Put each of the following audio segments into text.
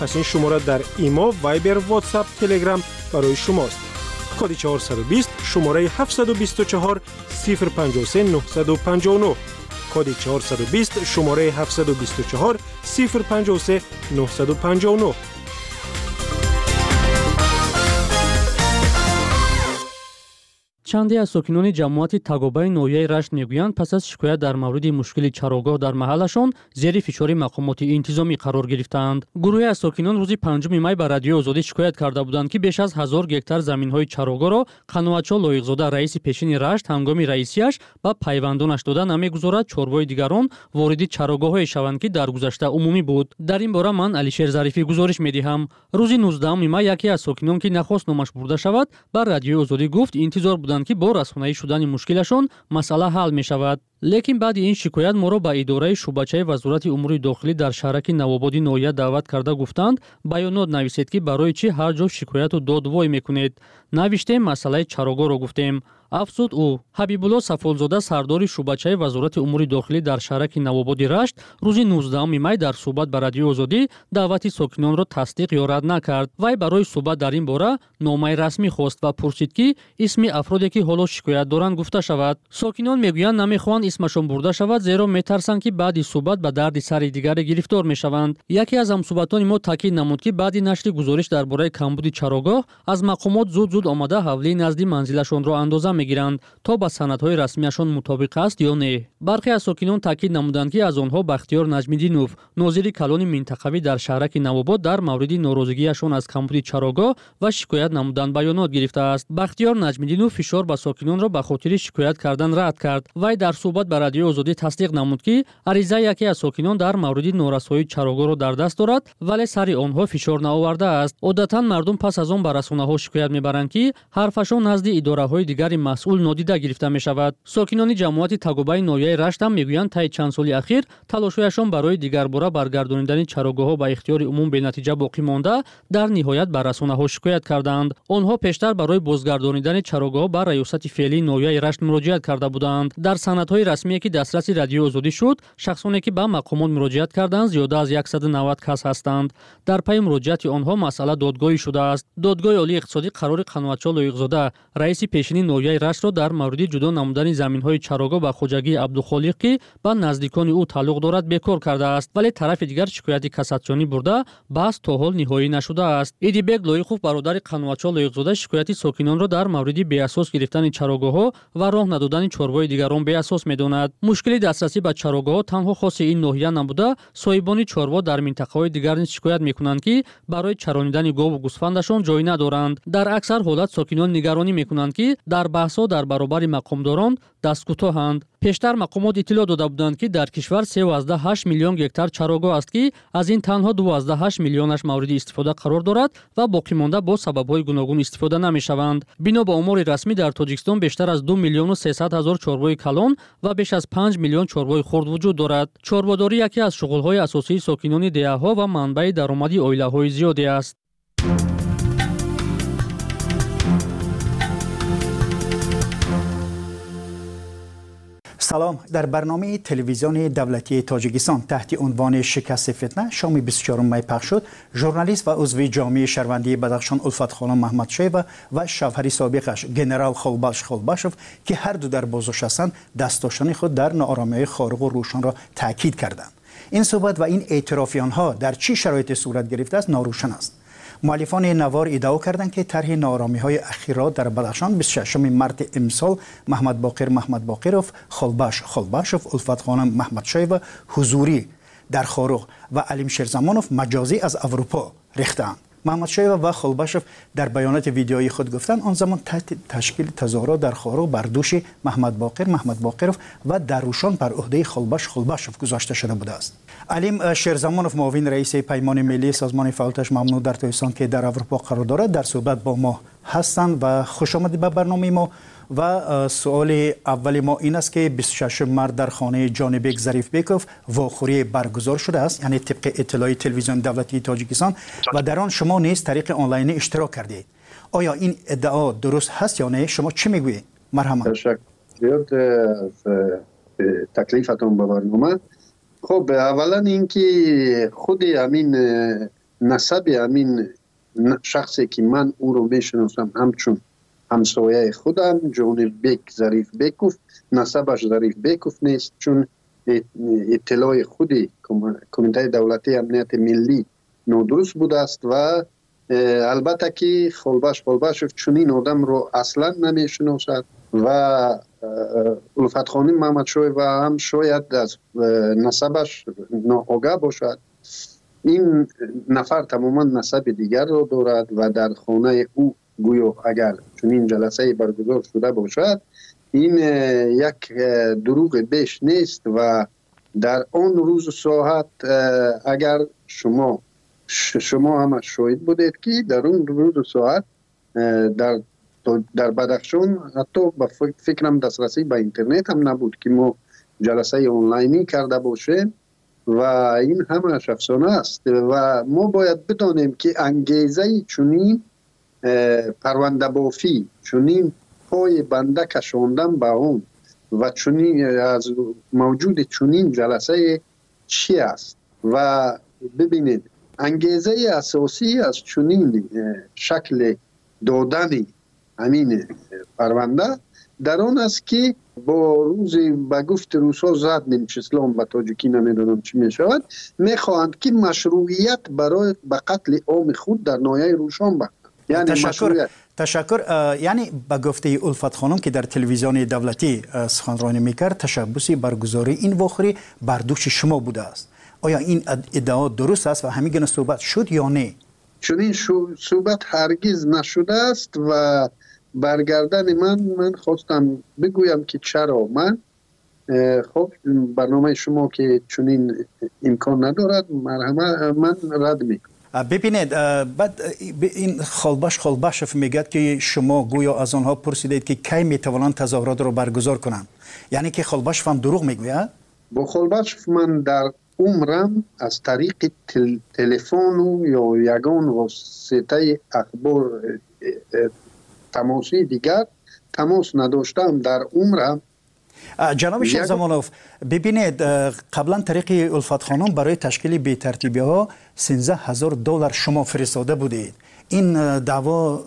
پس این شماره در ایما، وایبر، واتساپ، تلگرام برای شماست. کد 420 شماره 724 053 959. کد 420 شماره 724 053 959. چندی از ساکنان جماعت تاگوبای نویای رشت میگویند پس از شکایت در مورد مشکل چراگاه در محلشان زیر فشار مقامات انتظامی قرار گرفتند. گروهی از ساکنان روز 5 می به رادیو آزادی شکایت کرده بودند که بیش از 1000 گکتار زمین‌های چراگاه را قنواتچی لایق‌زاده رئیس پیشین رشت هنگام رئیسیش با پیوندانش داده نمیگذارد چوربای دیگران وارد چراگاه‌های شوند که در گذشته عمومی بود. در این باره من علیشیر ظریفی گزارش می‌دهم. روز 19 می یکی از ساکنان که نخواست نامش برده شود به رادیو آزادی گفت انتظار بودند که با رسانه‌ای شدن مشکلشون مسئله حل می شود. لیکن بعد این شکایت ما را به اداره شعبه‌چه وزارت امور داخلی در شهرک نوآباد نویه دعوت کرده گفتند بیانات نویسید که برای چی هر جا شکایت و داد وای میکنید. نوشتیم مسئله چراگاه را گفتیم. افزود او. حبیبالله صفولزاده سردار شعبه‌چه وزارت امور داخلی در شهرک نوآباد رشت روز 19 می در صحبت به رادیو آزادی دعوت ساکنان را تصدیق یا رد نکرد. وی برای صحبت در این باره نامه رسمی خواست و پرسید که اسم افرادی که حالا شکایت دارند گفته شود. ساکنان میگویند نمیخواهند اسمشون برده شود زیرا میترسند که بعد صحبت به درد سر دیگر گرفتار میشوند. یکی از همصحبتان ما تاکید نمود که بعد نشر گزارش درباره کمبود چراگاه از مقامات زود آمده حوله نزد منزلشون را اندازه میگیرند تا با سندهای رسمیشون مطابق است یا نه. برخی از ساکنان تاکید نمودند که از آنها بختیار نجمیدینوف ناظر کلان منطقوی در شهرک نوآباد در مورد ناراضگیشون از کمبود چراگاه و شکایت نمودن بیانات گرفته است. بختیار نجمیدینوف فشار به ساکنان را به خاطر شکایت کردن رد کرد. وی در صحبت به رادیو آزادی تصدیق نمود که عریضه یکی از ساکنان در مورد نارسایی چراگاه را در دست دارد ولی سر آنها فشار نآورده است. عادتا مردم پس از آن به رسانه‌ها شکایت میبرند که حرفشان نزد اداره‌های دیگر مسئول نادیده گرفته میشود. ساکنان جماعت تاگوبای نویه رشت هم میگویند طی چند سال اخیر تلاش‌هایشان برای دیگر باره برگردانیدن چراگاه‌ها به اختیار عموم به نتیجه باقی مانده در نهایت به رسانه‌ها شکایت کردند. آنها پیشتر برای بازگردانیدن چراگاه‌ها به ریاست فعلی نویه رشت مراجعت کرده بودند. در سندهای رسمی که دسترس رادیو آزادی شد شخصانی که به مقامات مراجعت کردند زیاده از 190 کس هستند. در پی مراجعت آنها مسئله دادگاهی شده است. دادگاه عالی اقتصادی قرار قنواتچی لایق‌زاده رئیس پیشین نویه رشت را در مورد جدا نمودن زمین‌های چراگاه به خوجگی عبدالخالق که به نزدیکان او تعلق دارد بیکار کرده است ولی طرف دیگر شکایت کاساتسیونی برده بحث تا حال نهایی نشده است. ایدیبک لایقوف برادر قنواتچی لایق‌زاده شکایت ساکنان را در مورد بی‌اساس گرفتن چراگاه‌ها و راه ندادن چاربای دیگران بی‌اساس می‌داند. مشکل دسترسی به چراگاه‌ها تنها خاص این ناحیه نبوده صاحبان چاروا در منطقه‌های دیگر نیز شکایت می‌کنند که برای چرانیدن گاو و گوسفندشان جای ندارند. در اکثر حالت ساکنان نگرانی می‌کنند که در بحث‌ها در برابر مقامداران دست کوتاهند. پیشتر مقامات اطلاع داده بودند که در کشور 3.8 میلیون گکتار چراگاه است که از این تنها 2.8 میلیونش مورد استفاده قرار دارد و باقی مانده با سبب‌های گوناگون استفاده نمی‌شوند. بنا به آمار رسمی در تاجیکستان بیشتر از 2 میلیون و 300 هزار چاربای کلان و بیش از 5 میلیون چاربای خرد وجود دارد. چارباداری یکی از شغل‌های اساسی ساکنان دهه‌ها و منبع درآمدی عائله‌های زیادی است. سلام. در برنامه تلویزیون دولتی تاجیکستان تحت عنوان شکست فتنه شام 24 می پخش شد. ژورنالیست و عضو جامعه شهروندی بدخشان الفت خانم محمدشایوه و شوهر سابقش گنرال خولباشوف که هر دو در بازداشت هستند دستاشان خود در ناآرامی‌های خارق و روشن را تاکید کردند. این صحبت و این اعتراف آنها در چه شرایطی صورت گرفته است ناروشن است. مؤلفان نوار ادعا کردند که طرح ناآرامی‌های اخیرا در بدخشان 26 مارس امسال محمد باقرов خولباشوف الفت خانم محمدشایوه حضوری در خارق و علیم شیرزمانوف مجازی از اروپا ریختند. محمدشایوه و خولباشوف در بیانات ویدیویی خود گفتند آن زمان تحت تشکیل تظاهرات در خارق بر دوش محمد باقرov و دروشان بر عهده خولباشوف گذاشته شده بوده است. علیم شیرزمانوف معاون رئیس پیمان ملی سازمان فعالیتش ممنوع در تاجیکستان که در اروپا قرار دارد در صحبت با ما هستند و خوش آمدید به برنامه ما. و سوال اول ما این است که 26 مارس در خانه جانبک ظریفبکوف واخوری برگزار شده است، یعنی طبق اطلاع تلویزیون دولتی تاجیکستان و در آن شما نیز طریق آنلاین اشتراک کردید. آیا این ادعا درست هست یا نه؟ شما چی میگویید؟ مرحبا. تشکر زیاد از تکلیفتون به برنامه. خب اولا اینکه خود همین نسب همین شخصی که من او رو میشناسم همچون همسایه خودم جونیل بیک ظریف بیکوف، نسبش ظریف بیکوف نیست، چون اطلاع خودی کمیته دولتی امنیت ملی نادرست بوده است و البته که خلبش چنین آدم رو اصلا نمیشناسد و الفت خانم محمد شوی و هم شاید از نسبش ناآگاه باشد. این نفر تماما نسب دیگر رو دارد و در خانه او گویا اگر چنین جلسه برگزار شده باشد این یک دروغ بیش نیست و در آن روز ساعت اگر شما هم شاهد بودید که در اون روز ساعت در بدخشان حتی به فکرم دسترسی به اینترنت هم نبود که ما جلسه آنلاینی کرده باشیم و این همه افسانه است و ما باید بدانیم که انگیزه چنین پرونده بافی، چنین پای بنده کشاندن به اون و چنین از موجود چنین جلسه چی است و ببینید انگیزه اساسی از چنین شکل دادن همین پرونده در آن است که با روز به گفت روسا زد نمیچسلام و تاجیکی نمیدونم چی میشود میخواهند که مشروعیت برای به قتل عام خود در ناحیه روشان بکنند. یعنی تشکر. یعنی به گفته الفت خانم که در تلویزیون دولتی سخنرانی میکرد تشبوسی برگزاری این واقعی بر دوش شما بوده است. آیا این ادعا درست است و همین صحبت شد یا نه؟ چنین صحبت هرگز نشده است و برگردن من خواستم بگویم که چرا من خب برنامه شما که چنین امکان ندارد من رد میکنم. ببینید بعد این خالباش میگه که شما گویا از آنها پرسیدید که کی میتوانند تظاهرات رو برگزار کنند، یعنی که خالباش هم دروغ میگوید؟ با خالباش من در عمرم از طریق تلفن یا یگان واسطه اخبار تماسی دیگر تماس نداشتم در عمرم. جناب شیخ زمانوف ببینید قبلا طریق الفت خانم برای تشکیل بی‌ترتیبی ها $13,000 شما فرستاده بودید. این دعوا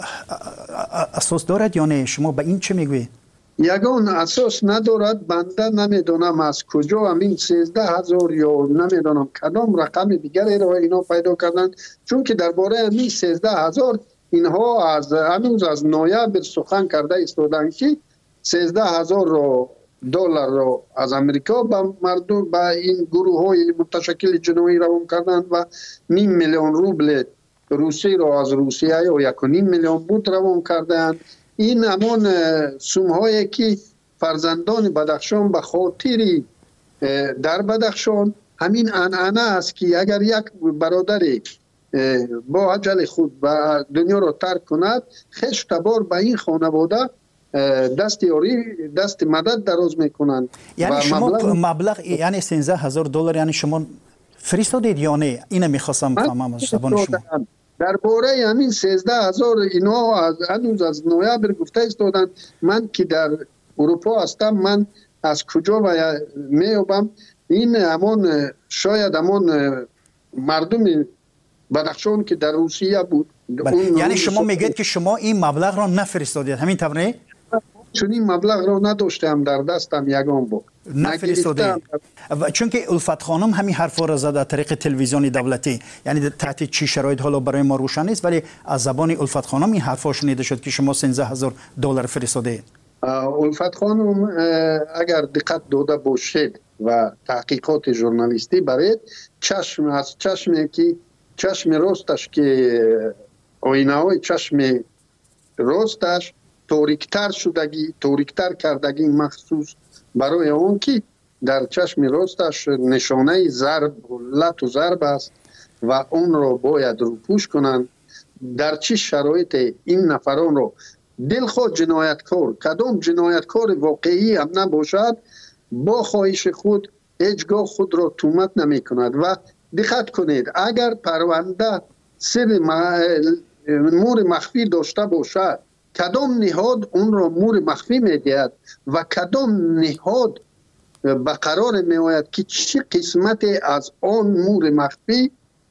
اساس دارد یا نه؟ شما به این چه میگوید؟ یگان اساس ندارد. بنده نمیدونم از کجا همین 13,000 یا نمیدونم کدام رقم دیگری را اینا پیدا کردن، چون که درباره همین 13,000 اینها از هنوز از نویبر سخن کرده ایستادن که 13,000 دلار رو از امریکا به مردم به این گروه های متشکل جنوبی روان کردند و 500,000 روبل روسی رو از روسیه و 1.5 میلیون بود روان کردند. این همان سوم هایی که فرزندان بدخشان به خاطری در بدخشان همین عنعنه است که اگر یک برادری با اجل خود و دنیا را ترک کند خشت تبار به این خانواده دست یاری دست مدد دراز میکنند. یعنی شما مبلغ یعنی $13,000 یعنی شما فرستادید یا نه؟ اینو میخواستم بفهمم از زبان شما. درباره همین 13,000 اینا هنوز از نویبر گفته ایستادند. من که در اروپا هستم من از کجا میابم این همان شاید همان مردم بدخشان که در روسیه بود. یعنی شما میگید که شما این مبلغ را نفرستادید، همین طوره؟ چون این مبلغ را نداشتم در دستم یگان بود نفرستاده. چون که الفت خانم همین حرفا را زد از طریق تلویزیون دولتی، یعنی تحت چی شرایط حالا برای ما روشن نیست، ولی از زبان الفت خانم این حرفا شنیده شد که شما $13,000 فرستاده. الفت خانم اگر دقت داده باشید و تحقیقات ژورنالیستی برید چشم راستش که آینه های چشم راستش تاریکتر کردگی مخصوص برای اون که در چشم راستش نشانه ضرب لط و ضرب است و اون رو باید روپوش کنند. در چه شرایط این نفران رو دلخواه جنایتکار کدام جنایتکار واقعی هم نباشد با خواهش خود هیچگاه خود را تهمت نمی کند. و دقت کنید اگر پرونده سر مور مخفی داشته باشد کدام نهاد اون را مور مخفی میدهد و کدام نهاد به قرار میآید که چه قسمت از آن مور مخفی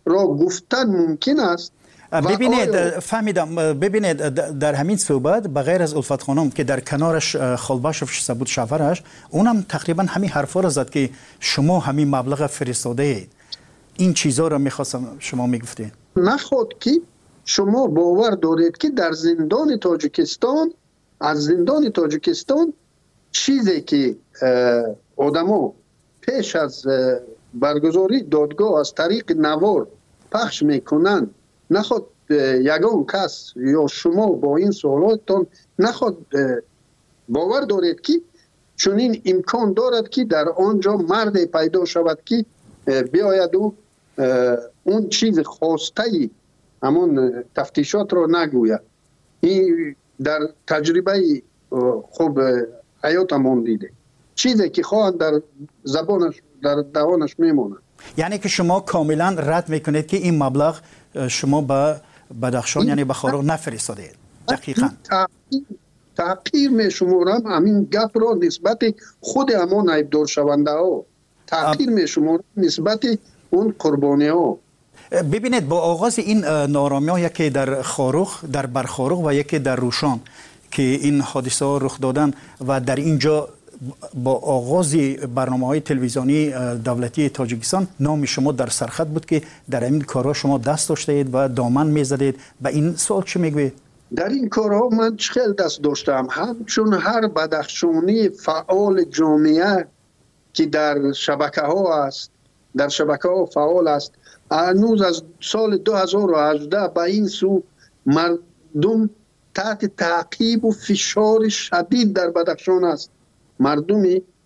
را گفتن ممکن است. ببینید فهمیدم، ببینید در همین صحبت بغیر از الفت خانم که در کنارش خالباشوف بود شوهرش، اونم تقریبا همین حرفا را زد که شما همین مبلغ فرستاده اید. این چیزا را میخواستم شما میگفتید. نخود که شما باور دارید که در زندان تاجیکستان، از زندان تاجیکستان چیزی که آدما پیش از برگزاری دادگاه از طریق نوار پخش میکنن، نخود یگان کس یا شما با این سوالاتتان نخود باور دارید که چنین امکان دارد که در آنجا مرد پیدا شود که بیاید و اون چیز خواسته همون تفتیشات را نگوید. این در تجربه خوب حیاتمون دیده، چیزی که خواهد در زبانش در دهانش میمونه. یعنی که شما کاملا رد میکنید که این مبلغ شما به بدخشان یعنی به خاروق نفرستاده اید. دقیقاً تحقیر میشمارم همین گپ را نسبت خود همون عیبدار شونده ها، تحقیر میشمارم نسبت اون قربانی ها. ببینید با آغاز این نارامی ها، یکی در خاروق، در برخاروق و یکی در روشان که این حادثه ها رخ دادن و در اینجا با آغاز برنامه‌های تلویزیونی دولتی تاجیکستان نام شما در سرخط بود که در این کارها شما دست داشته اید و دامن می‌زدید. به این سوال چه میگوید؟ در این کارها من خیلی دست داشتم، همچون هر بدخشانی فعال جامعه که در شبکه ها است، در شبکه ها فعال است. هنوز از سال 2018 به این سو مردم تحت تعقیب و فشار شدید در بدخشان است. مردم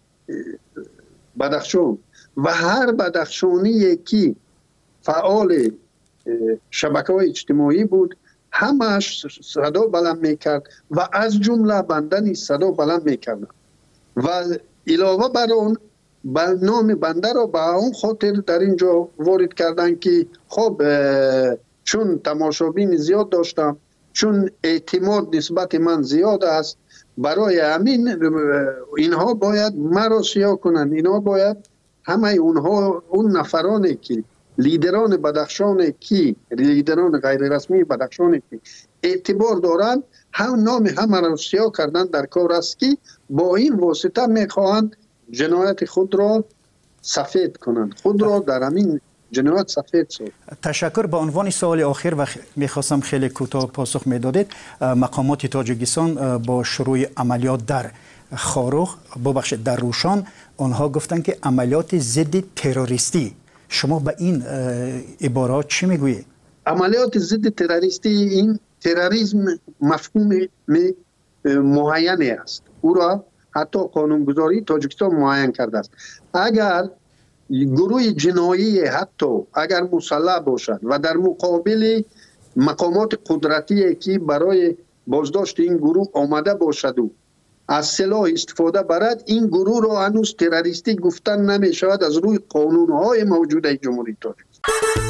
بدخشان و هر بدخشانی که فعال شبکه‌های اجتماعی بود همش صدا بلند میکرد و از جمله بنده نیز صدا بلند میکردم و علاوه بر اون نام بنده را به اون خاطر در اینجا وارد کردن که خب چون تماشابین زیاد داشتم، چون اعتماد نسبت من زیاد است، برای همین اینها باید مرا سیاه کنند. اینها باید همه اونها، اون نفرانی که لیدران بدخشان کی، لیدران غیر رسمی بدخشان کی اعتبار دارند، هم نام همه را سیاه کردن در کار است که با این واسطه میخواهند جنایت خود را سفید کنند، خود را در همین جنایت سفید شد. تشکر. به عنوان سوال آخر و میخواستم خیلی کوتاه پاسخ میدادید، مقامات تاجیکستان با شروع عملیات در خاروق، ببخشید در روشان، آنها گفتن که عملیات ضد تروریستی. شما به این عبارات چی میگویید؟ عملیات ضد تروریستی، این تروریسم مفهوم معینی است، او را حتی قانونگذاری تاجیکستان معین کرده است. اگر گروه جنایی حتی اگر مسلح باشد و در مقابل مقامات قدرتی که برای بازداشت این گروه آمده باشد و از سلاح استفاده برد، این گروه را هنوز تروریستی گفتن نمی شود از روی قانونهای موجوده جمهوری تاجیکستان.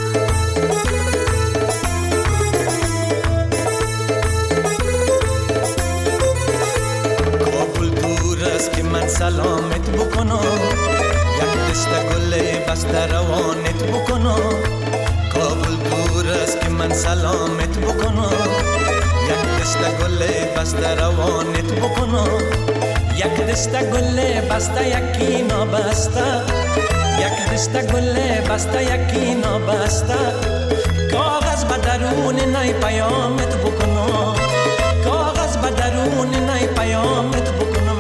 کابل دور است که من سلامت بکنم، یک دست گل بسته روانت بکنم. کابل دور است که من سلامت بکنم، یک دست گل بسته روانت بکنم. یک دست گل بسته یکی نابسته، یک دست گل بسته یکی نابسته. کاغذ به درون نای پیامت بکنم، کاغذ به درون نای پیامت بکنم.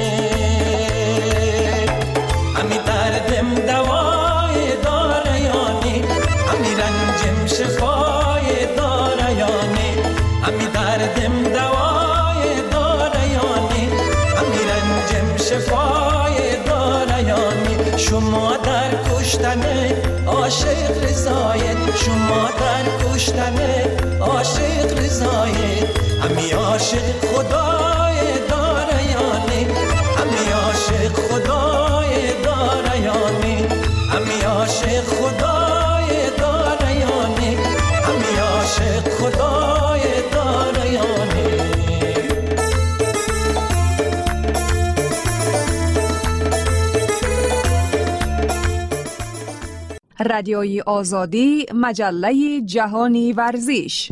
امی دردم دوای داره یانی، امی رنجم شفای داره یانی. امی دردم دوای داره یانی، امی رنجم شفای داره یانی. شما در کشتن عاشق رضایت، شما در کشتن عاشق رضایت. امی عاشق خدای داره یانی، امی عاشق خدای داره یانی. امی عاشق خدای داره یانی، امی عاشق خدای داره یانی. رادیوی آزادی، مجله جهانی ورزش.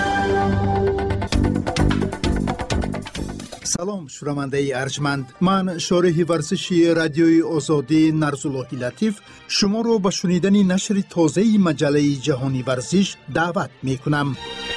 سلام شنونده ارجمند، من شارح ورزشی رادیوی آزادی نرزاللهی لطیف شما رو به شنیدن نشر تازه مجله جهانی ورزش دعوت می کنم.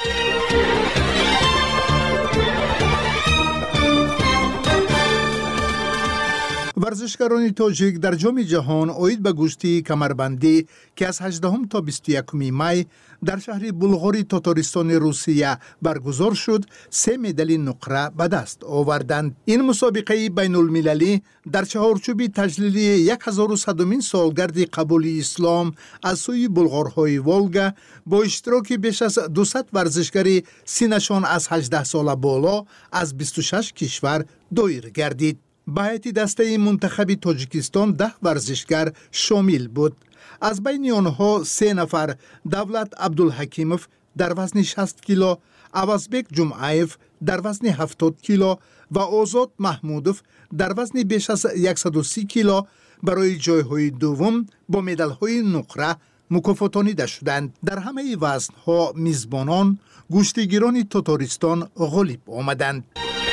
ورزشکاران تاجیک در جام جهان اوید به گشتی کمربندی که از 18 تا 21 می در شهر بلغار تاتارستان روسیه برگزار شد 3 مدال نقره به دست آوردند. این مسابقه بین المللی در چهارچوب تجلیل 1100مین سالگرد قبول اسلام از سوی بلغارهای ولگا با اشتراک بیش از 200 ورزشکار سنشان از 18 سال بالا از 26 کشور دایر گردید. به هیئت دسته منتخب تاجیکستان 10 ورزشکار شامل بود. از بین آنها 3 نفر دولت عبدالحکیموف در وزن 60 کیلو، عوضبک جمعایف در وزن 70 کیلو و آزاد محمودوف در وزن بیش از 130 کیلو برای جایهای دوم با مدال‌های نقره مکافاتانیده شدند. در همه وزن‌ها میزبانان گشتیگیران تاتارستان غالب آمدند.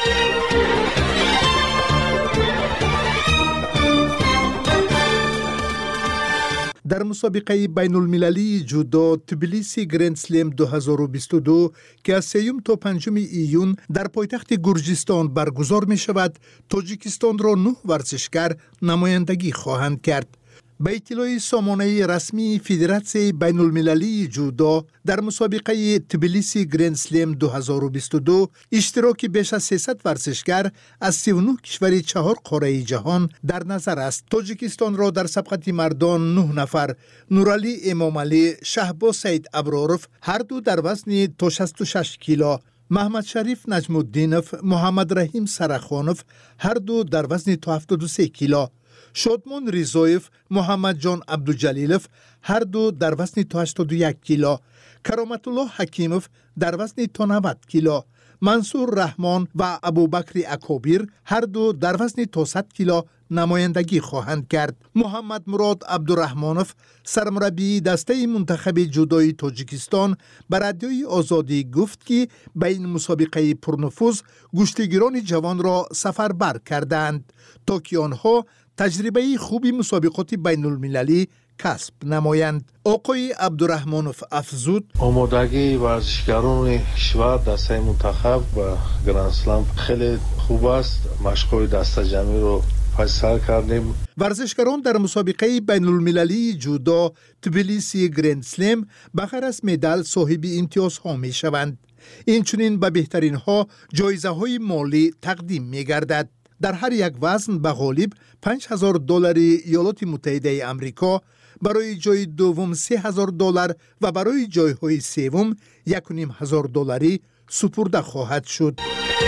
در مسابقه بین المللی جودو تبلیسی گرند سلم 2022 که از 3 تا 5 ایون در پایتخت گرجستان برگزار می شود، تاجیکستان را 9 ورزشکار نمایندگی خواهند کرد. به اطلاع سامانه رسمی فدراسیون بین المللی جودو در مسابقه تبلیسی گرند سلم 2022 اشتراک بیش از 300 ورزشکار از 39 کشور 4 قاره جهان در نظر است. تاجیکستان را در سبقت مردان 9 نفر نورعلی امامعلی، شهباز سید ابراروف هر دو در وزن تا 66 کیلو، محمد شریف نجم الدینوف، محمد رحیم سرخانوف هر دو در وزن تا 73 کیلو، شادمان ریزایف، محمد جان عبدالجلیلوف هر دو در وزن تا 81 کیلو، کرامت الله حکیموف در وزن تا 90 کیلو، منصور رحمان و ابوبکر اکابیر هر دو در وزن تا 100 کیلو نمایندگی خواهند کرد. محمد مراد عبدالرحمانوف سرمربی دسته منتخب جودوی تاجیکستان به رادیوی آزادی گفت که به این مسابقه پرنفوذ گشتیگیران جوان را سفربر کردند تا که آنها تجربه خوبی مسابقات بین المللی کسب نمایند. آقای عبدالرحمانوف افزود: آمادگی ورزشکاران کشور دسته منتخب و گرند سلم خیلی خوب است. مشق‌های دسته جمعی رو فیصل کردیم. ورزشکاران در مسابقه بین المللی جودو تبلیسی گرند سلم بغیر از مدال صاحب امتیازها می شوند. این چنین به بهترین ها جایزه های مالی تقدیم می گردد. در هر یک وزن به غالب $5,000 ایالات متحده آمریکا، برای جای دوم $3,000 و برای جایهای سوم $1,500 سپرده خواهد شد.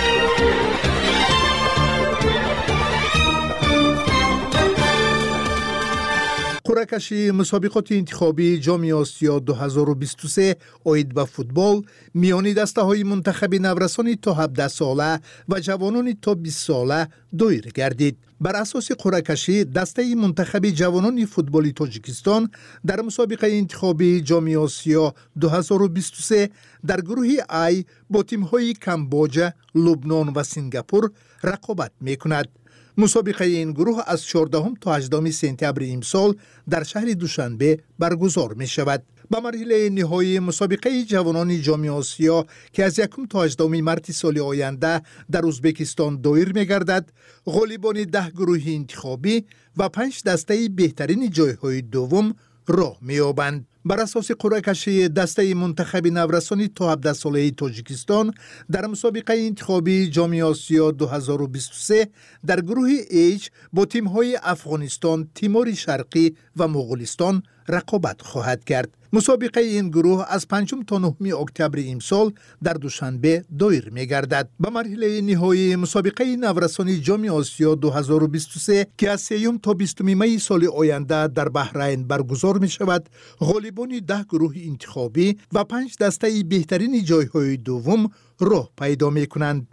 قرعه کشی مسابقات انتخابی جام آسیا 2023 عاید به فوتبال میان دسته های منتخب نورسان تا 17 ساله و جوانان تا 20 ساله دایر گردید. بر اساس قرعه کشی دسته منتخب جوانان فوتبال تاجیکستان در مسابقه انتخابی جام آسیا 2023 در گروه ای با تیم‌های کمبوجه، لبنان و سنگاپور رقابت می‌کند. مسابقه این گروه از 14 تا 18 سپتامبر امسال در شهر دوشنبه برگزار می شود. به مرحله نهایی مسابقه جوانان جام آسیا که از 1 تا 18 مارس سال آینده در ازبکستان دایر می گردد، غالبان 10 گروه انتخابی و 5 دسته بهترین جایهای دوم راه می یابند. بر اساس قرعه کشی دسته منتخب نورسان تا 17 ساله تاجیکستان در مسابقه انتخابی جام آسیا 2023 در گروه H با تیم‌های افغانستان، تیمور شرقی و مغولستان رقابت خواهد کرد. مسابقه این گروه از 5 تا 9 اکتبر امسال در دوشنبه دایر می‌گردد. به مرحله نهایی مسابقه نورسان جام آسیا 2023 که از 3 تا 20 می سال آینده در بحرین برگزار می‌شود، غالبان 10 گروه انتخابی و 5 دسته بهترین جایهای دوم راه پیدا می‌کنند.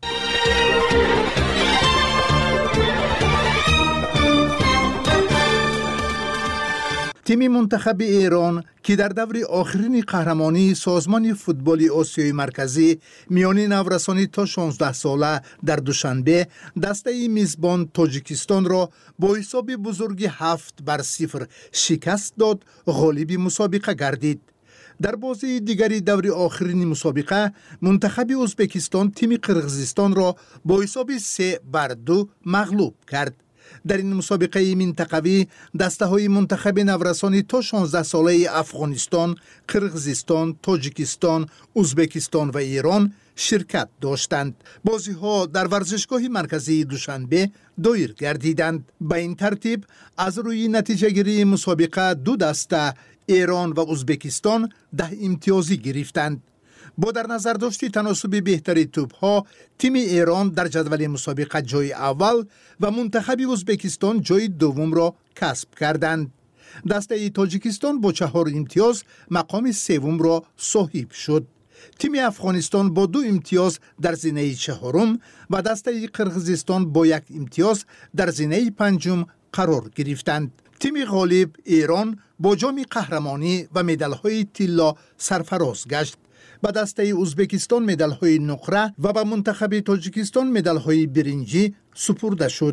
تیم منتخب ایران که در دور آخرین قهرمانی سازمان فوتبال آسیای مرکزی میانی نورسانی تا 16 ساله در دوشنبه دسته میزبان تاجیکستان را با حساب بزرگی 7-0 شکست داد، غالب مسابقه گردید. در بازی دیگری دور آخرین مسابقه منتخب ازبکستان تیم قرغیزستان را با حساب 3-2 مغلوب کرد. در این مسابقه منطقوی دسته های منتخب نورسانی تا 16 ساله افغانستان، قرغیزستان، تاجیکستان، ازبکستان و ایران شرکت داشتند. بازی ها در ورزشگاه مرکزی دوشنبه دایر گردیدند. به این ترتیب از روی نتیجه گیری مسابقه دو دسته ایران و ازبکستان 10 امتیازی گرفتند. با در نظر داشتی تناسب بهتری توپ ها، تیم ایران در جدول مسابقه جای اول و منتخب ازبکستان جای دوم را کسب کردند. دسته تاجیکستان با 4 امتیاز مقام سوم را صاحب شد. تیم افغانستان با 2 امتیاز در زینه چهارم و دسته قرغیزستان با 1 امتیاز در زینه پنجم قرار گرفتند. تیم غالب ایران با جام قهرمانی و مدال‌های طلا سرفراز گشت. به دسته ازبکستان مدال‌های نقره و به منتخب تاجیکستان مدال‌های برنجی سپرده شد.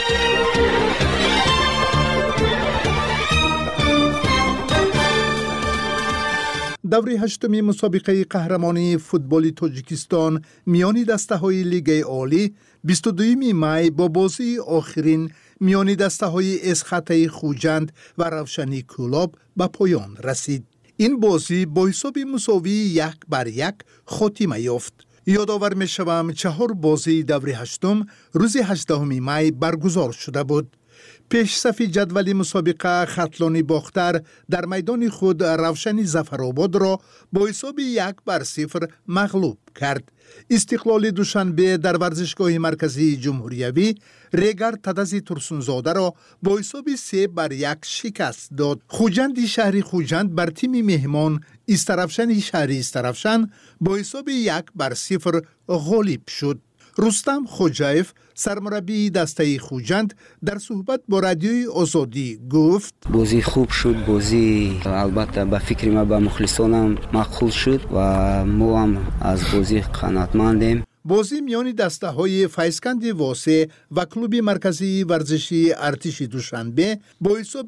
دور هشتمی مسابقه قهرمانی فوتبال تاجیکستان میان دسته‌های لیگ عالی 22 می با بازی آخرین میان دسته‌های اسخط خوجند و روشنی کلاب به پایان رسید. این بازی با حساب مساوی 1-1 خاتمه یافت. یادآور می‌شوم 4 بازی دور هشتم روز 18 می برگزار شده بود. پیش صف جدول مسابقه خطلانی باختر در میدان خود روشنی ظفرآباد را با حساب 1-0 مغلوب کرد. استقلال دوشنبه در ورزشگاه مرکزی جمهوریوی ریگر تدزی ترسونزاده را با حساب 3-1 شکست داد. خوجند شهری خوجند بر تیم مهمان استرفشن شهری استرفشن با حساب 1-0 غالب شد. رستم خوجایف سرمربی دسته خوجند در صحبت با رادیوی آزادی گفت بازی خوب شد. بازی البته به فکر ما به مخلصانم مقبول شد و ما هم از بازی قناعتمندیم. بازی میان دسته های فیضکند واسه و کلوب مرکزی ورزشی ارتش دوشنبه با حساب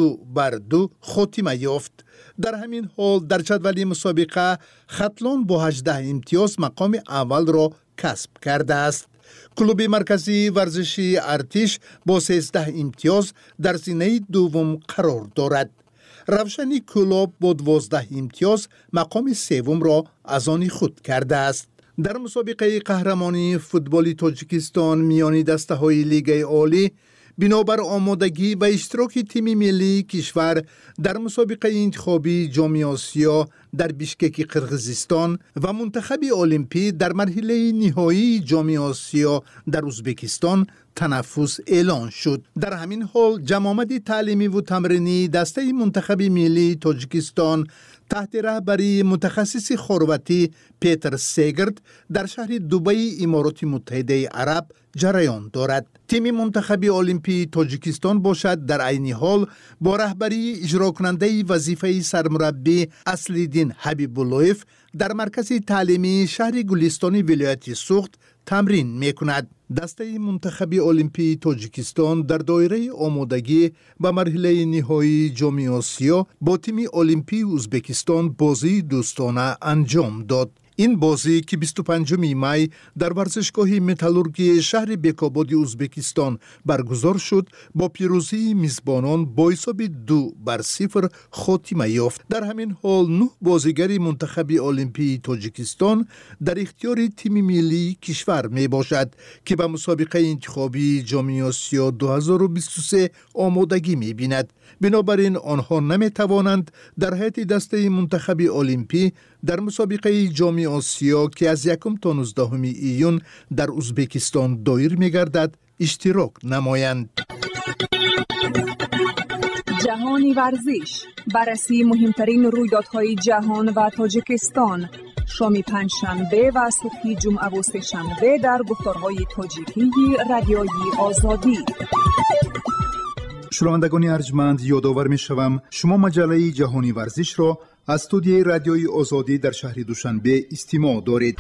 2-2 خاتمه یافت. در همین حال در جدول مسابقه خطلان با 18 امتیاز مقام اول را کسب کرده است. کلوب مرکزی ورزشی ارتش با 13 امتیاز در زینه دوم قرار دارد. روشنی کلاب با 12 امتیاز مقام سوم را از آن خود کرده است. در مسابقه قهرمانی فوتبال تاجیکستان میان دسته های لیگ عالی بنابر آمادگی و اشتراک تیم ملی کشور در مسابقه انتخابی جام آسیا در بیشکک قرغیزستان و منتخب المپی در مرحله نهایی جام آسیا در ازبکستان تنفس اعلان شد. در همین حال جمع تعلیمی و تمرینی دسته منتخب ملی تاجیکستان تحت رهبری متخصص خرواتی پیتر سیگرد در شهر دبی امارات متحده عرب جریان دارد. تیم منتخب المپی تاجیکستان باشد در عین حال با رهبری اجرا کننده وظیفه سرمربی اصلیدین حبیب‌اللهیف در مرکز تعلیمی شهر گلستان ولایت سوخت تمرین میکند. دسته منتخب المپی تاجیکستان در دایره آمادگی به مرحله نهایی جام آسیا با تیم المپی ازبکستان بازی دوستانه انجام داد. این بازی که 25 می در ورزشگاه متالورگی شهر بیکاباد ازبکستان برگزار شد با پیروزی میزبانان با حساب 2-0 خاتمه یافت. در همین حال 9 بازیگر منتخب المپی تاجیکستان در اختیار تیم ملی کشور می باشد که به مسابقه انتخابی جام آسیا 2023 آمادگی می بیند. بنابراین آنها نمی توانند در هیئت دسته منتخب المپی در مسابقه جام آسیا که از 1 تا 19 ایون در ازبکستان دایر می گردد اشتراک نمایند. جهانی ورزش، بررسی مهمترین رویدادهای جهان و تاجیکستان، شام پنجشنبه و صبح جمعه و سه‌شنبه در گفتارهای تاجیکی رادیوی آزادی. شنوندگان ارجمند، یادآور می‌شوم شما مجله جهانی ورزش را از استودیوی رادیوی آزادی در شهر دوشنبه استماع دارید.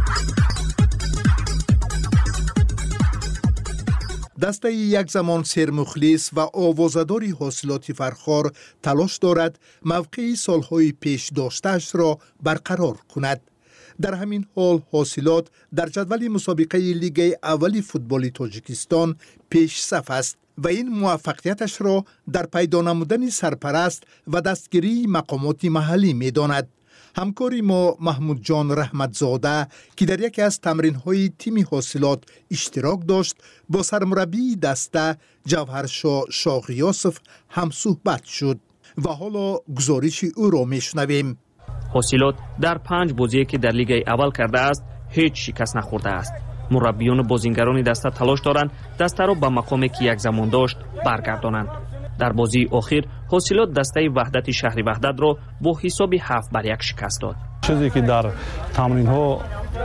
دسته یک زمان سرمخلص و آوازه‌داری حاصلات فرخار تلاش دارد موقع سالهای پیش داشته‌اش را برقرار کند. در همین حال حاصلات در جدول مسابقه لیگ اول فوتبال تاجیکستان پیش صف است و این موفقیتش را در پیدا نمودن سرپرست و دستگیری مقامات محلی می داند. همکاری ما محمود جان رحمتزاده که در یکی از تمرین‌های تیم حاصلات اشتراک داشت با سرمربی دسته جوهرشاه شاغیاسف هم صحبت شد و حالا گزارش او را میشنویم. حاصلات در 5 بازی که در لیگ اول کرده است هیچ شکست نخورده است. مربیان و بازیگران دسته تلاش دارند دسته را به مقامی که یک زمان داشت برگردانند. در بازی اخیر حاصلات دسته وحدت شهری وحدت را با حساب 7-1 شکست داد. چیزی که در تمرین ها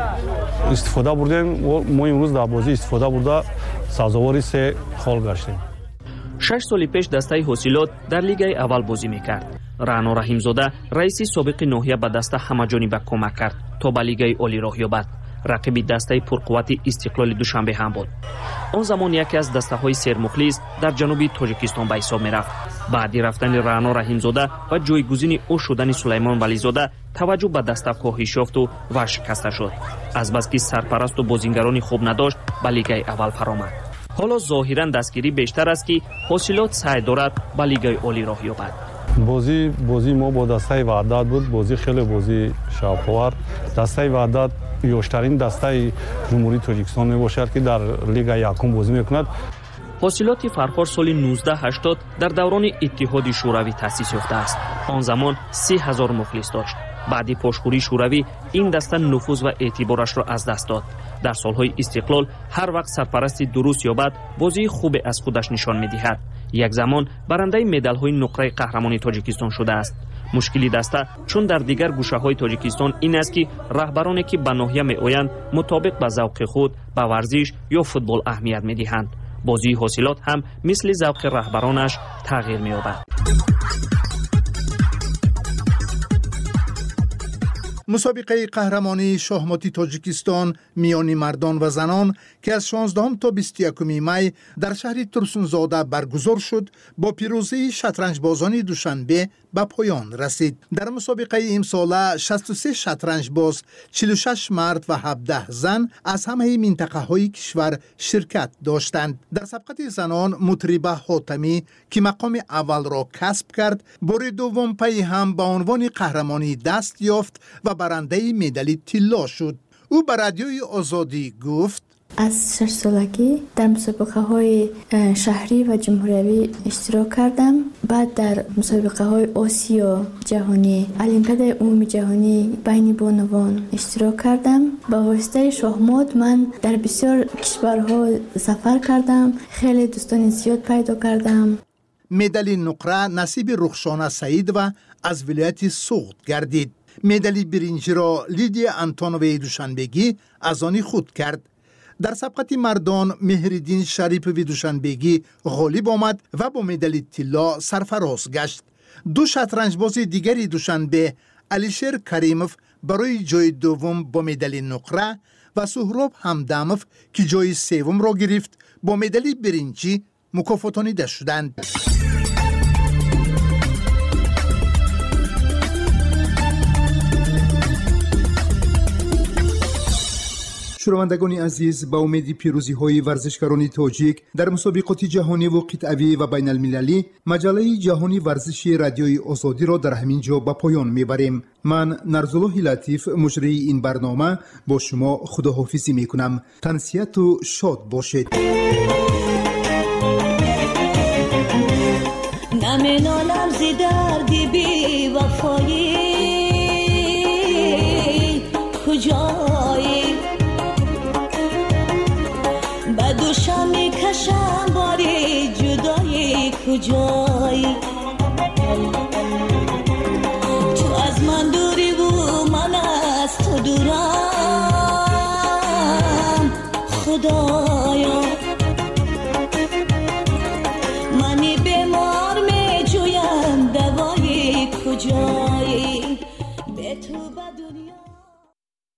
استفاده بردیم و ما امروز در بازی استفاده برده سازوار 3 خال گشتیم. 6 سال پیش دسته حاصلات در لیگ اول بازی میکرد. رعنا رحیمزاده رئیس سابق ناحیه به دسته همه‌جانبه کمک کرد تا به لیگ عالی راه یابد. رقیب دسته پرقوت استقلال دوشنبه هم بود. آن زمان یکی از دسته های سرمخلص در جنوب تاجیکستان به حساب می رفت. بعدی رفتن رعنا رحیمزاده و جایگزین او شدن سلیمان ولیزاده توجه به دسته کاهش یافت و ورشکسته شد. از بس که سرپرست و بازیگران خوب نداشت به لیگ اول فرآمد. حالا ظاهرا دستگیری بیشتر است که حاصلات سعی دارد به لیگ عالی راه یابد. بازی ما با دسته وحدت بود. بازی خیلی بازی شاوخوار. دسته وحدت یوشترین دسته جمهوری تاجیکستان می باشد که در لیگ یکم بازی میکند. حاصلات فرخار سال 1980 در دوران اتحاد شوروی تأسیس یافته است. آن زمان 30,000 مخلص داشت. بعد پاشخوری شوروی این دسته نفوذ و اعتبارش را از دست داد. در سالهای استقلال هر وقت سرپرستی درست یابد بازی خوب از خودش نشان می‌دهد. یک زمان برنده مدال‌های نقره قهرمانی تاجیکستان شده است. مشکلی دسته چون در دیگر گوشه‌های تاجیکستان این است که رهبرانی که به ناحیه می‌آیند مطابق به ذوق خود به ورزش یا فوتبال اهمیت می‌دهند. بازی حاصلات هم مثل ذوق رهبرانش تغییر می‌یابد. مسابقه قهرمانی شاهماتی تاجیکستان میان مردان و زنان که از 16 تا 21 می در شهر ترسونزاده برگزار شد با پیروزی شطرنج بازان دوشنبه به پایان رسید. در مسابقه امساله 63 شطرنج باز، 46 مرد و 17 زن از همه منطقه های کشور شرکت داشتند. در سبقت زنان مطربه حاتمی که مقام اول را کسب کرد، بار دوم پی هم به عنوان قهرمانی دست یافت و برنده مدال طلا شد. او به رادیوی آزادی گفت: از 6 سالگی در مسابقه های شهری و جمهوری اشتراک کردم. بعد در مسابقه های آسیا جهانی، المپیاد عمومی جهانی بین بانوان اشتراک کردم. با واسطه شاهمات من در بسیار کشورها سفر کردم. خیلی دوستان زیاد پیدا کردم. مدال نقره نصیب رخشانه سعید و از ولایت سوخت گردید. مدال برنج را لیدیا انتونوی دوشنبگی از آن خود کرد. در سبقت مردان مهرالدین شریف دوشنبگی غالب آمد و با مدال طلا سرفراز گشت. 2 شطرنج باز دیگری دوشنبه، علیشیر کریموف برای جای دوم با مدال نقره و سهراب همدموف که جای سوم را گرفت با مدال برنجی مکافاتانیده شدند. شنوندگان عزیز، با امید پیروزی های ورزشکاران تاجیک در مسابقات جهانی و قطعی و بین المللی، مجله جهانی ورزش رادیوی آزادی را در همین جا به پایان میبریم. من نرزالله لطیف مجری این برنامه با شما خداحافظی میکنم. تنسیت و شاد باشید. نمینالم زی دردی بی وفایی کجایی بدوشم میکشم باری جدایی کجایی تو از من دوری و من از تو دورم خدا